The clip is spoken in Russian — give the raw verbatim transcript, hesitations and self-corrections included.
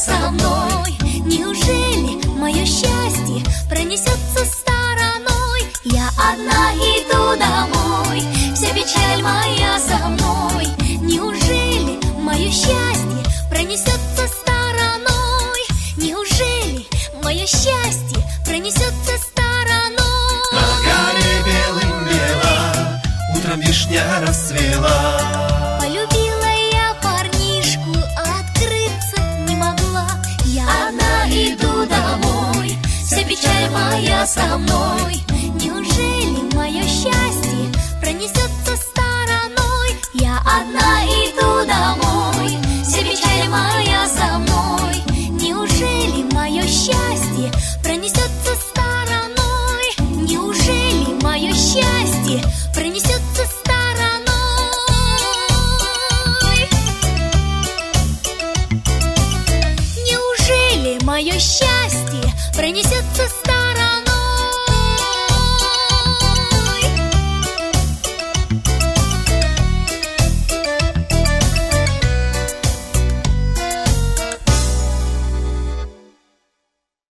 со мной. Неужели мое счастье пронесется стороной? Я одна иду домой, вся печаль моя со мной. Неужели мое счастье пронесется стороной? Неужели мое счастье пронесется стороной? На горе белым бела, утром вишня расцвела. Полюбила я парнишку, а открыться не могла. Я одна иду домой, вся печаль моя со мной.